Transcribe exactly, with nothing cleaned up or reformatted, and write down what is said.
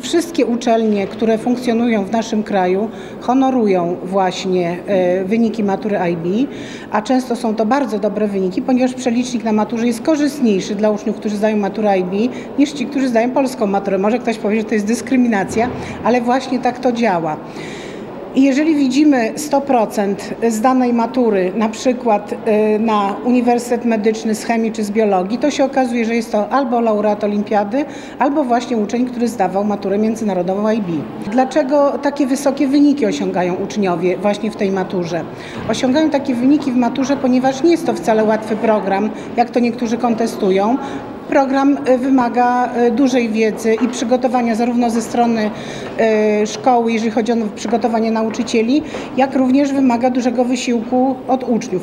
wszystkie uczelnie, które funkcjonują w naszym kraju, honorują właśnie wyniki matury I B, a często są to bardzo dobre wyniki, ponieważ przelicznik na maturze jest korzystniejszy dla uczniów, którzy zdają maturę I B, niż ci, którzy zdają polską maturę. Może ktoś powie, że to jest dyskryminacja, ale właśnie tak to działa. I jeżeli widzimy sto procent zdanej matury, na przykład na Uniwersytet Medyczny z chemii czy z biologii, to się okazuje, że jest to albo laureat olimpiady, albo właśnie uczeń, który zdawał maturę międzynarodową I B. Dlaczego takie wysokie wyniki osiągają uczniowie właśnie w tej maturze? Osiągają takie wyniki w maturze, ponieważ nie jest to wcale łatwy program, jak to niektórzy kontestują. Program wymaga dużej wiedzy i przygotowania zarówno ze strony szkoły, jeżeli chodzi o przygotowanie nauczycieli, jak również wymaga dużego wysiłku od uczniów.